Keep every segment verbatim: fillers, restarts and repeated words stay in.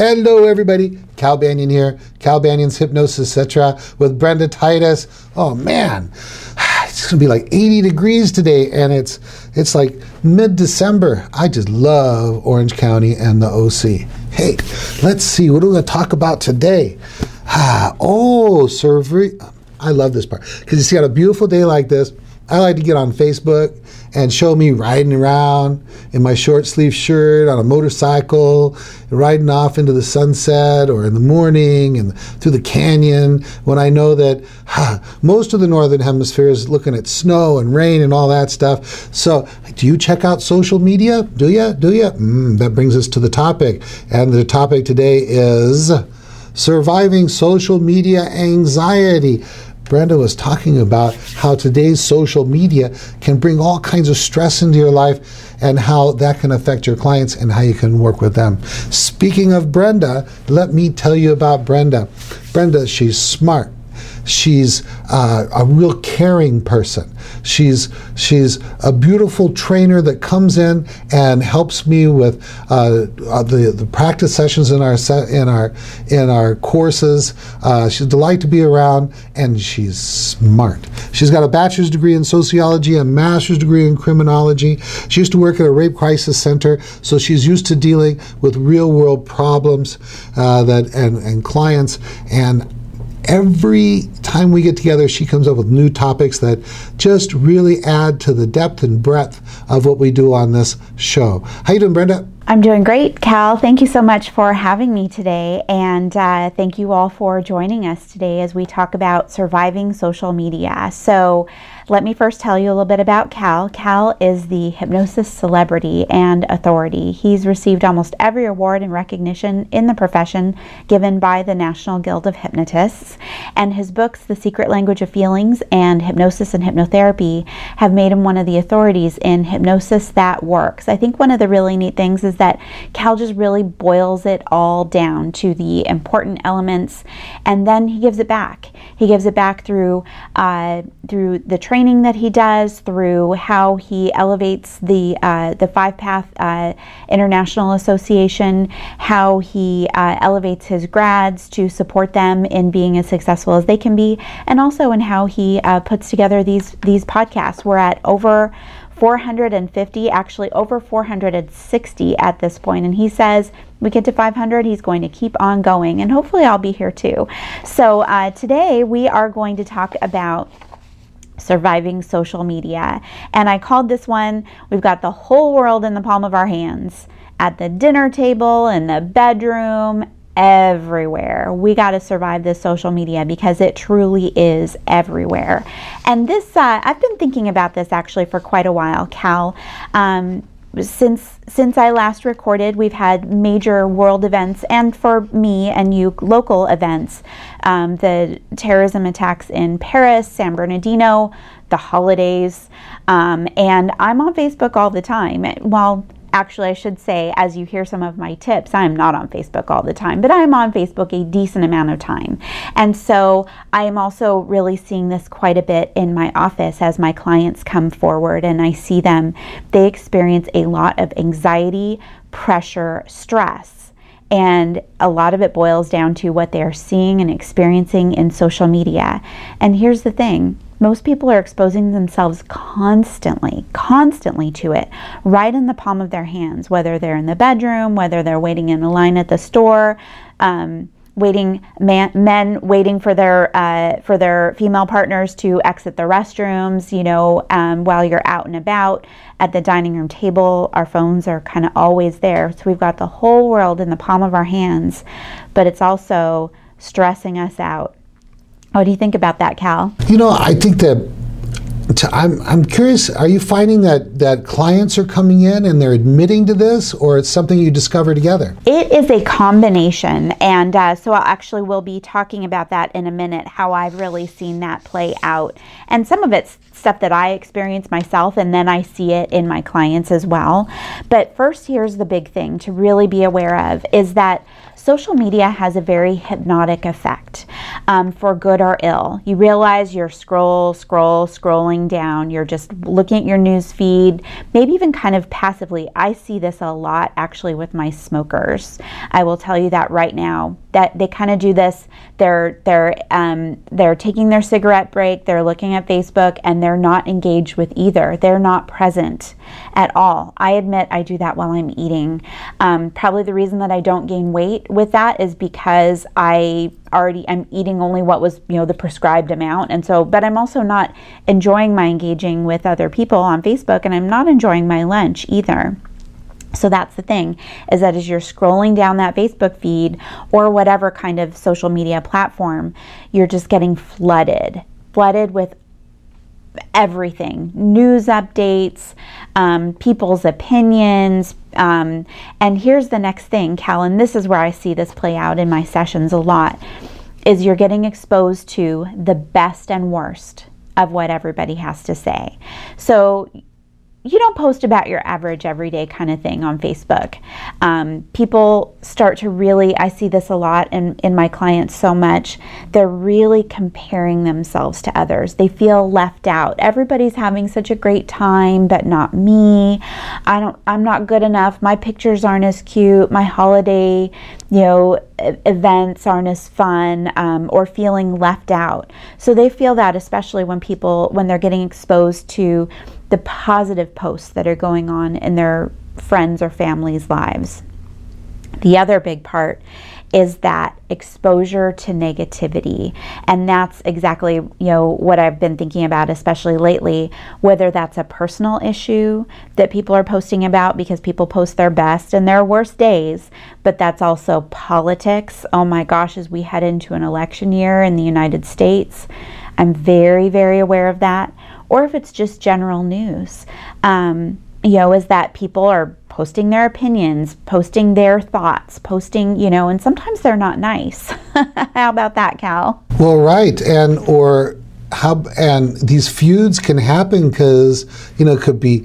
Hello, everybody. Cal Banyan here. Cal Banyan's Hypnosis, et cetera with Brenda Titus. Oh, man. It's going to be like eighty degrees today, and it's it's like mid-December. I just love Orange County and the O C. Hey, let's see. What are we going to talk about today? Ah, oh, surgery. I love this part. Because you see, on a beautiful day like this, I like to get on Facebook and show me riding around in my short sleeve shirt on a motorcycle, riding off into the sunset or in the morning and through the canyon when I know that huh, most of the northern hemisphere is looking at snow and rain and all that stuff. So do you check out social media? Do you? Do you? Mm, that brings us to the topic. And the topic today is surviving social media anxiety. Brenda was talking about how today's social media can bring all kinds of stress into your life and how that can affect your clients and how you can work with them. Speaking of Brenda, let me tell you about Brenda. Brenda, she's smart. She's uh, a real caring person. She's she's a beautiful trainer that comes in and helps me with uh, uh, the the practice sessions in our set, in our in our courses. Uh, she's a delight to be around, and she's smart. She's got a bachelor's degree in sociology, a master's degree in criminology. She used to work at a rape crisis center, so she's used to dealing with real world problems uh, that and and clients. And every time we get together, she comes up with new topics that just really add to the depth and breadth of what we do on this show. How you doing, Brenda? I'm doing great, Cal. Thank you so much for having me today, and uh, thank you all for joining us today as we talk about surviving social media. So let me first tell you a little bit about Cal. Cal is the hypnosis celebrity and authority. He's received almost every award and recognition in the profession given by the National Guild of Hypnotists, and his books, The Secret Language of Feelings and Hypnosis and Hypnotherapy, have made him one of the authorities in hypnosis that works. I think one of the really neat things is that Cal just really boils it all down to the important elements, and then he gives it back. He gives it back through uh, through the training that he does, through how he elevates the uh, the Five Path uh, International Association, how he uh, elevates his grads to support them in being as successful as they can be, and also in how he uh, puts together these these podcasts. We're at over four hundred fifty, actually over four hundred sixty at this point, and he says we get to five hundred, he's going to keep on going, and hopefully I'll be here too. So uh, today we are going to talk about surviving social media, and I called this one, we've got the whole world in the palm of our hands, at the dinner table, in the bedroom, everywhere. We got to survive this social media because it truly is everywhere. And this, uh, I've been thinking about this actually for quite a while, Cal. Um, since since I last recorded, we've had major world events, and for me and you, local events. Um, the terrorism attacks in Paris, San Bernardino, the holidays, um, and I'm on Facebook all the time. Well, actually, I should say, as you hear some of my tips, I'm not on Facebook all the time, but I'm on Facebook a decent amount of time. And so I am also really seeing this quite a bit in my office as my clients come forward and I see them. They experience a lot of anxiety, pressure, stress. And a lot of it boils down to what they are seeing and experiencing in social media. And here's the thing. Most people are exposing themselves constantly, constantly to it, right in the palm of their hands, whether they're in the bedroom, whether they're waiting in a line at the store, um, waiting man, men waiting for their uh, for their female partners to exit the restrooms, you know, um, while you're out and about at the dining room table. Our phones are kind of always there. So we've got the whole world in the palm of our hands, but it's also stressing us out. What do you think about that, Cal? You know, I think that I'm I'm curious, are you finding that, that clients are coming in and they're admitting to this, or it's something you discover together? It is a combination, and uh, so I'll actually will be talking about that in a minute, how I've really seen that play out. And some of it's stuff that I experience myself, and then I see it in my clients as well. But first, here's the big thing to really be aware of, is that social media has a very hypnotic effect. um, for good or ill. You realize you're scroll, scroll, scrolling down. You're just looking at your news feed, maybe even kind of passively. I see this a lot actually with my smokers. I will tell you that right now, that they kind of do this. They're they're um, they're taking their cigarette break. They're looking at Facebook, and they're not engaged with either. They're not present at all. I admit I do that while I'm eating. Um, probably the reason that I don't gain weight with that is because I already am eating only what was, you know, the prescribed amount, and so. But I'm also not enjoying my engaging with other people on Facebook, and I'm not enjoying my lunch either. So that's the thing, is that as you're scrolling down that Facebook feed or whatever kind of social media platform, you're just getting flooded, flooded with everything, news updates, um, people's opinions. Um, and here's the next thing, Cal, and this is where I see this play out in my sessions a lot, is you're getting exposed to the best and worst of what everybody has to say. So you don't post about your average everyday kind of thing on Facebook. Um, people start to really, I see this a lot in, in my clients so much, they're really comparing themselves to others. They feel left out. Everybody's having such a great time, but not me. I don't, I'm not good enough. My pictures aren't as cute. My holiday, you know, events aren't as fun, um, or feeling left out. So they feel that, especially when people, when they're getting exposed to the positive posts that are going on in their friends or family's lives. The other big part is that exposure to negativity. And that's exactly, you know, what I've been thinking about, especially lately, whether that's a personal issue that people are posting about because people post their best and their worst days, but that's also politics. Oh my gosh, as we head into an election year in the United States, I'm very, very aware of that. Or if it's just general news, um, you know, is that people are posting their opinions, posting their thoughts, posting, you know, and sometimes they're not nice. How about that, Cal? Well, right. And, or how, and these feuds can happen because, you know, it could be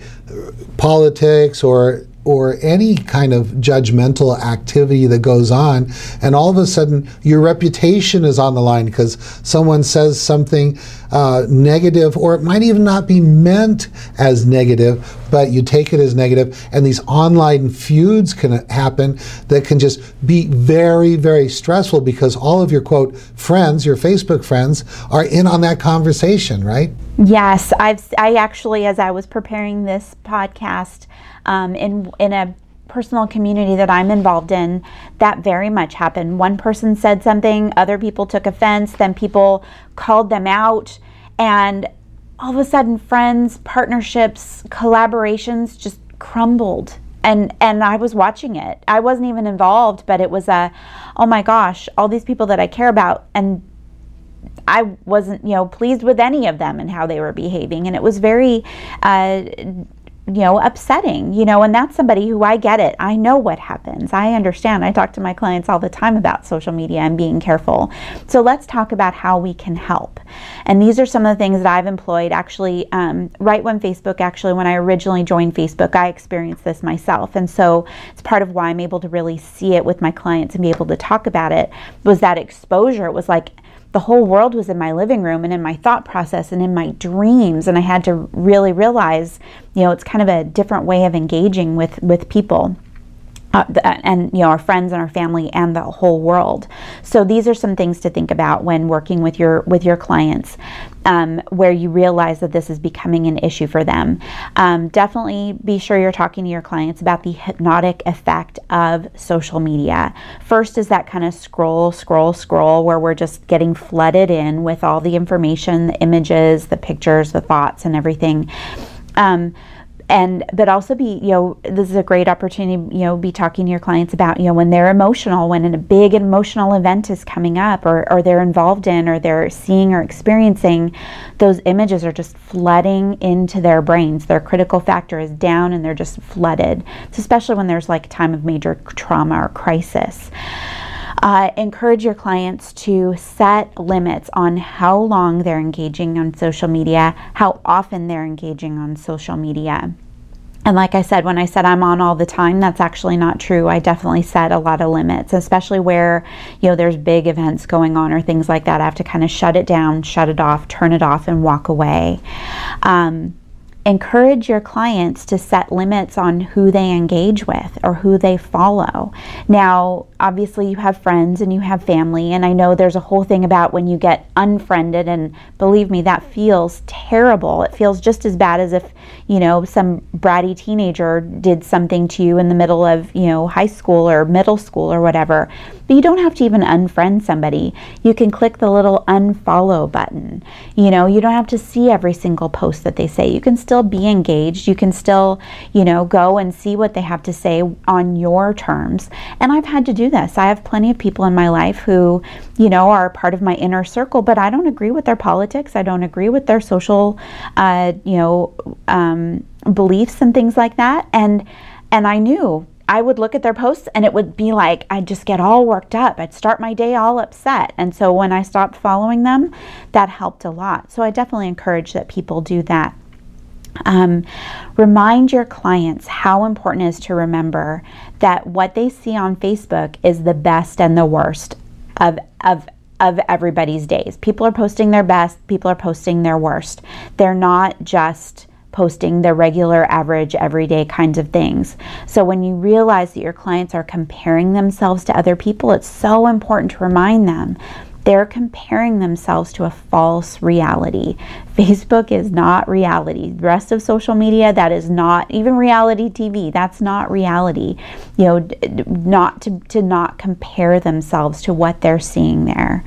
politics or or any kind of judgmental activity that goes on, and all of a sudden your reputation is on the line because someone says something uh, negative, or it might even not be meant as negative, but you take it as negative, and these online feuds can happen that can just be very, very stressful because all of your, quote, friends, your Facebook friends, are in on that conversation, right? Yes, I've I actually, as I was preparing this podcast, um, in in a personal community that I'm involved in, that very much happened. One person said something, other people took offense, then people called them out, and all of a sudden friends, partnerships, collaborations just crumbled. And and I was watching it. I wasn't even involved, but it was a, oh my gosh, all these people that I care about, and I wasn't, you know, pleased with any of them and how they were behaving. And it was very, uh, you know, upsetting, you know, and that's somebody who, I get it. I know what happens. I understand. I talk to my clients all the time about social media and being careful. So let's talk about how we can help. And these are some of the things that I've employed actually, um, right when Facebook, actually, when I originally joined Facebook, I experienced this myself. And so it's part of why I'm able to really see it with my clients and be able to talk about it, was that exposure. It was like, the whole world was in my living room and in my thought process and in my dreams. And I had to really realize, you know, it's kind of a different way of engaging with, with people. Uh, and, you know, our friends and our family and the whole world. So these are some things to think about when working with your with your clients, um, where you realize that this is becoming an issue for them. Um, definitely be sure you're talking to your clients about the hypnotic effect of social media. First is that kind of scroll, scroll, scroll, where we're just getting flooded in with all the information, the images, the pictures, the thoughts, and everything. Um, And, but also be, you know, this is a great opportunity, you know, be talking to your clients about, you know, when they're emotional, when a big emotional event is coming up or, or they're involved in, or they're seeing or experiencing, those images are just flooding into their brains. Their critical factor is down and they're just flooded. So especially when there's like a time of major trauma or crisis. Uh, encourage your clients to set limits on how long they're engaging on social media, how often they're engaging on social media. And like I said, when I said I'm on all the time, that's actually not true. I definitely set a lot of limits, especially where, you know, there's big events going on or things like that. I have to kind of shut it down, shut it off, turn it off, and walk away. Um, encourage your clients to set limits on who they engage with or who they follow. Now, obviously you have friends and you have family, and I know there's a whole thing about when you get unfriended, and believe me, that feels terrible. It feels just as bad as if, you know, some bratty teenager did something to you in the middle of, you know, high school or middle school or whatever. But you don't have to even unfriend somebody. You can click the little unfollow button. You know, you don't have to see every single post that they say. You can still be engaged. You can still, you know, go and see what they have to say on your terms. And I've had to do this. I have plenty of people in my life who, you know, are part of my inner circle, but I don't agree with their politics. I don't agree with their social, uh, you know, um, beliefs and things like that. And, and I knew I would look at their posts and it would be like, I'd just get all worked up. I'd start my day all upset. And so when I stopped following them, that helped a lot. So I definitely encourage that people do that. Um, remind your clients how important it is to remember that what they see on Facebook is the best and the worst of, of, of everybody's days. People are posting their best, people are posting their worst. They're not just posting their regular, average, everyday kinds of things. So when you realize that your clients are comparing themselves to other people, it's so important to remind them they're comparing themselves to a false reality. Facebook is not reality. The rest of social media, that is not, even reality T V, that's not reality. You know, not to, to not compare themselves to what they're seeing there.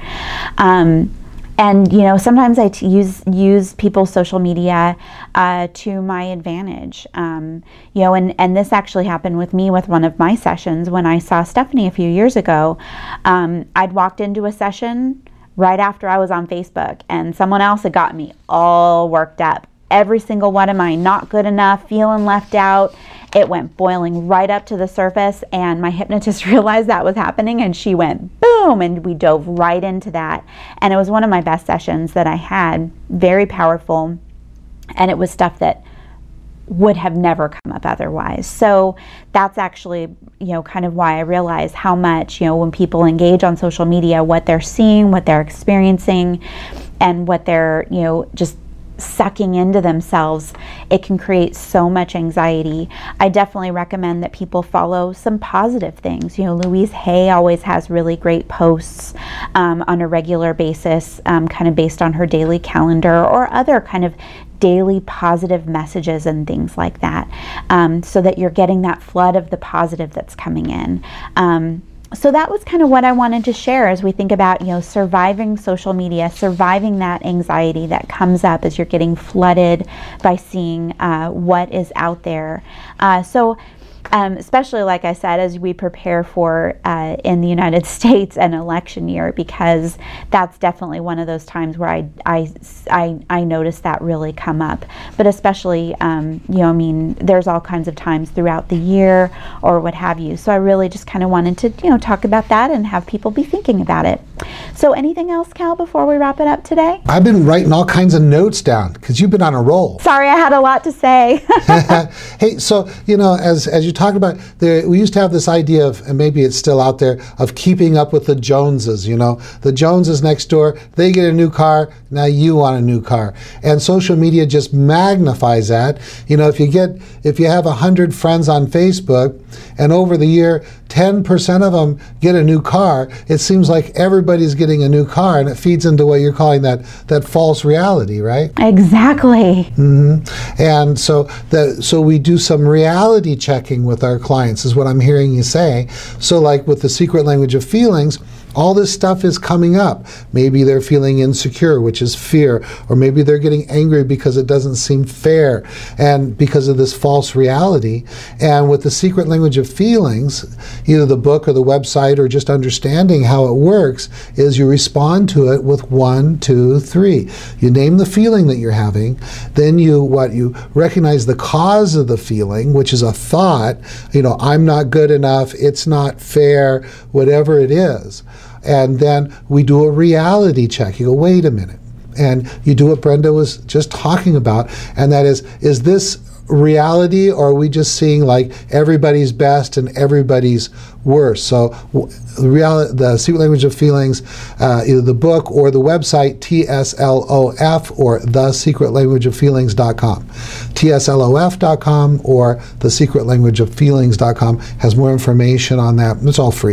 Um, And, you know, sometimes I t- use use people's social media uh, to my advantage. Um, you know, and, and this actually happened with me with one of my sessions when I saw Stephanie a few years ago. Um, I'd walked into a session right after I was on Facebook, and someone else had got me all worked up. Every single one of mine, not good enough, feeling left out. It went boiling right up to the surface, and my hypnotist realized that was happening, and she went boom, and we dove right into that. And it was one of my best sessions that I had, very powerful, and it was stuff that would have never come up otherwise. So that's actually, you know, kind of why I realize how much, you know, when people engage on social media, what they're seeing, what they're experiencing, and what they're, you know, just sucking into themselves, it can create so much anxiety. I definitely recommend that people follow some positive things. You know, Louise Hay always has really great posts um, on a regular basis, um, kind of based on her daily calendar or other kind of daily positive messages and things like that, um, so that you're getting that flood of the positive that's coming in. Um, So that was kind of what I wanted to share as we think about, you know, surviving social media, surviving that anxiety that comes up as you're getting flooded by seeing uh, what is out there. Uh, so um, especially, like I said, as we prepare for uh, in the United States an election year, because that's definitely one of those times where I, I, I, I notice that really come up. But especially, um, you know, I mean, there's all kinds of times throughout the year or what have you. So I really just kind of wanted to, you know, talk about that and have people be thinking about it. So anything else, Cal, before we wrap it up today? I've been writing all kinds of notes down because you've been on a roll. Sorry, I had a lot to say. Hey, so, you know, as as you talk about, the, we used to have this idea of, and maybe it's still out there, of keeping up with the Joneses, you know. The Joneses next door, they get a new car, now you want a new car. And social media just magnifies that. You know, if you get, if you have one hundred friends on Facebook, and over the year, ten percent of them get a new car, it seems like everybody's getting a new car, and it feeds into what you're calling that, that false reality, right? Exactly. Mm-hmm. And so the, so we do some reality checking with our clients, is what I'm hearing you say. So like with the secret language of feelings, all this stuff is coming up. Maybe they're feeling insecure, which is fear, or maybe they're getting angry because it doesn't seem fair and because of this false reality. And with the secret language of feelings, either the book or the website or just understanding how it works, is you respond to it with one, two, three. You name the feeling that you're having, then you what you recognize the cause of the feeling, which is a thought, you know, I'm not good enough, it's not fair, whatever it is. And then we do a reality check. You go, wait a minute. And you do what Brenda was just talking about, and that is, is this reality, or are we just seeing like everybody's best and everybody's worst? So the reality, the Secret Language of Feelings, uh, either the book or the website T S L O F or the secret language of feelings dot com. T S L O F dot com or the secret language of feelings dot com has more information on that. It's all free.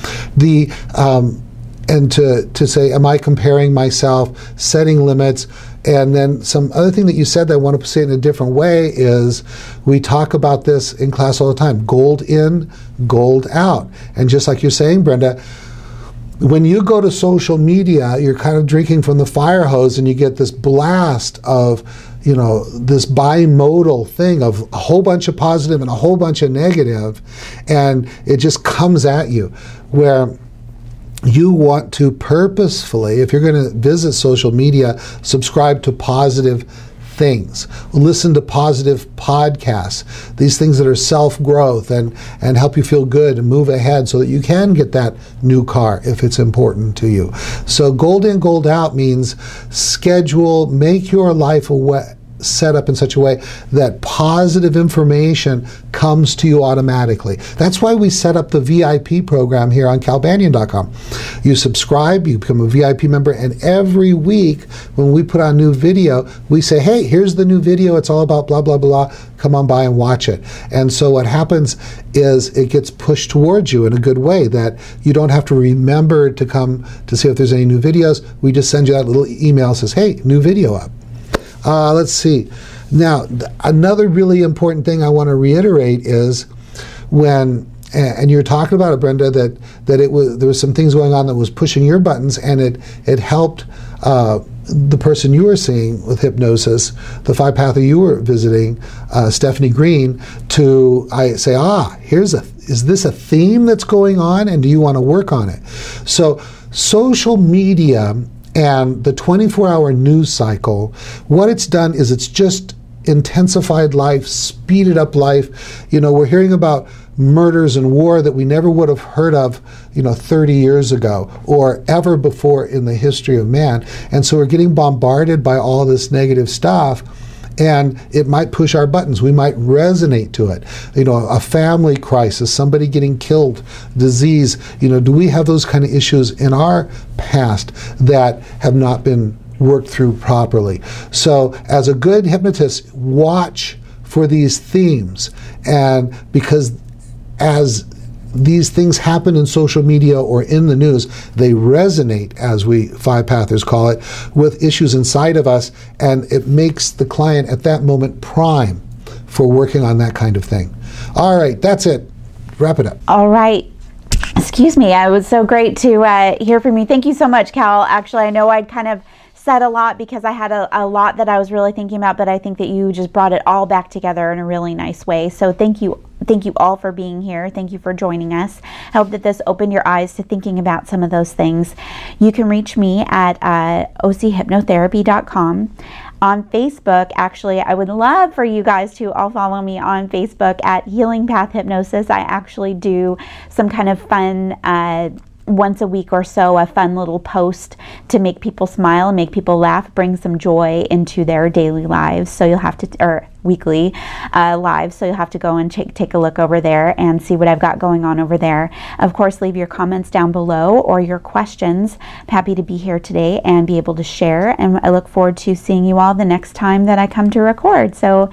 The um, and to to say, am I comparing myself, setting limits? And then some other thing that you said that I want to say in a different way is we talk about this in class all the time. Gold in, gold out. And just like you're saying, Brenda, when you go to social media, you're kind of drinking from the fire hose and you get this blast of, you know, this bimodal thing of a whole bunch of positive and a whole bunch of negative, and it just comes at you. Where you want to purposefully, if you're going to visit social media, subscribe to positive things. Listen to positive podcasts, these things that are self-growth and, and help you feel good and move ahead so that you can get that new car if it's important to you. So gold in, gold out means schedule, make your life a way, set up in such a way that positive information comes to you automatically. That's why we set up the V I P program here on cal banyan dot com. You subscribe, you become a V I P member, and every week when we put on a new video, we say, hey, here's the new video, it's all about blah, blah, blah, come on by and watch it. And so what happens is it gets pushed towards you in a good way, that you don't have to remember to come to see if there's any new videos. We just send you that little email that says, hey, new video up. Uh, let's see. Now, th- another really important thing I want to reiterate is when, and you're talking about it, Brenda, that that it was there was some things going on that was pushing your buttons, and it it helped uh, the person you were seeing with hypnosis, the five-pather you were visiting, uh, Stephanie Green, to I say, ah, here's a is this a theme that's going on, and do you want to work on it? So, social media and the twenty-four hour news cycle, what it's done is it's just intensified life, speeded up life. You know, we're hearing about murders and war that we never would have heard of, you know, thirty years ago or ever before in the history of man. And so we're getting bombarded by all this negative stuff, and it might push our buttons. We might resonate to it. You know, a family crisis, somebody getting killed, disease. You know, do we have those kind of issues in our past that have not been worked through properly? So as a good hypnotist, watch for these themes. And because as these things happen in social media or in the news, they resonate, as we five-pathers call it, with issues inside of us, and it makes the client at that moment prime for working on that kind of thing. All right, that's it. Wrap it up. All right. Excuse me. It was so great to uh, hear from you. Thank you so much, Cal. Actually, I know I'd kind of said a lot because I had a, a lot that I was really thinking about, but I think that you just brought it all back together in a really nice way. So thank you. Thank you all for being here. Thank you for joining us. I hope that this opened your eyes to thinking about some of those things. You can reach me at uh, O C hypnotherapy dot com. On Facebook, actually, I would love for you guys to all follow me on Facebook at Healing Path Hypnosis. I actually do some kind of fun uh, once a week or so, a fun little post to make people smile and make people laugh, bring some joy into their daily lives. So you'll have to, or weekly uh, lives. So you'll have to go and take, take a look over there and see what I've got going on over there. Of course, leave your comments down below or your questions. I'm happy to be here today and be able to share. And I look forward to seeing you all the next time that I come to record. So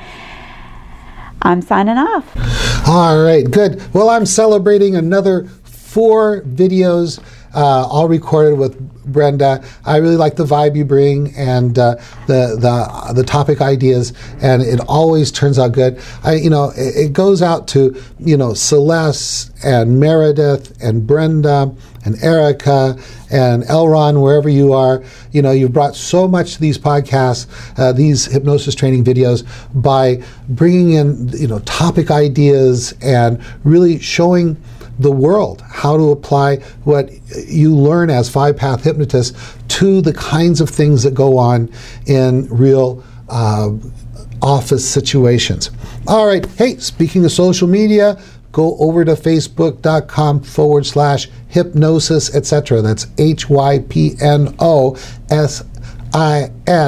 I'm signing off. All right, good. Well, I'm celebrating another four videos, uh, all recorded with Brenda. I really like the vibe you bring and uh, the the the topic ideas, and it always turns out good. I, you know, it, it goes out to you know Celeste and Meredith and Brenda and Erica and Elron, wherever you are. You know, you've brought so much to these podcasts, uh, these hypnosis training videos, by bringing in you know topic ideas and really showing the world how to apply what you learn as five-path hypnotists to the kinds of things that go on in real uh, office situations. All right. Hey, speaking of social media, go over to facebook.com forward slash hypnosis, et cetera. That's H Y P N O S I S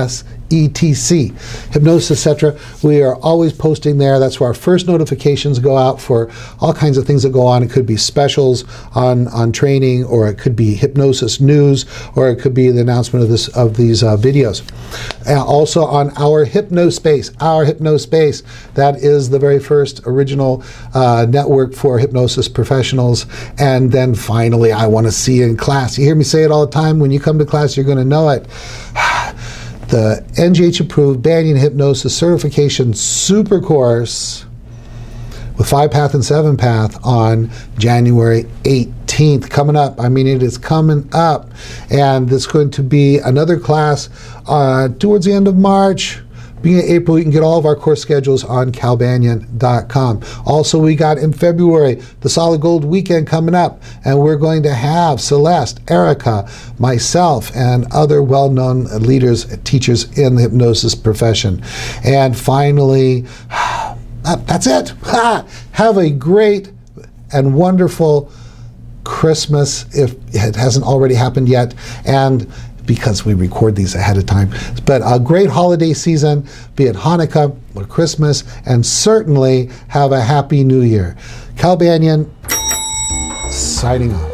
E T C. Hypnosis, et cetera. We are always posting there. That's where our first notifications go out for all kinds of things that go on. It could be specials on, on training, or it could be hypnosis news, or it could be the announcement of this of these uh, videos. And also on our Hypnospace, our Hypnospace, that is the very first original uh, network for hypnosis professionals. And then finally, I want to see you in class. You hear me say it all the time. When you come to class, you're going to know it. The N G H-approved Banyan Hypnosis Certification Super Course with five path and seven path on January eighteenth. Coming up. I mean, it is coming up. And it's going to be another class uh, towards the end of March. Beginning of April, you can get all of our course schedules on cal banyan dot com. Also, we got in February the Solid Gold Weekend coming up, and we're going to have Celeste, Erica, myself, and other well-known leaders, teachers in the hypnosis profession. And finally, that's it. Have a great and wonderful Christmas, if it hasn't already happened yet, and because we record these ahead of time. But a great holiday season, be it Hanukkah or Christmas, and certainly have a happy new year. Cal Banyan, signing off.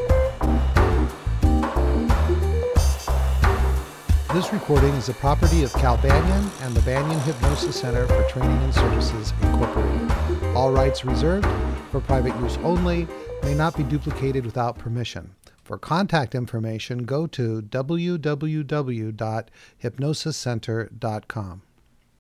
This recording is the property of Cal Banyan and the Banyan Hypnosis Center for Training and Services, Incorporated. All rights reserved, for private use only, may not be duplicated without permission. For contact information, go to w w w dot hypnosis center dot com.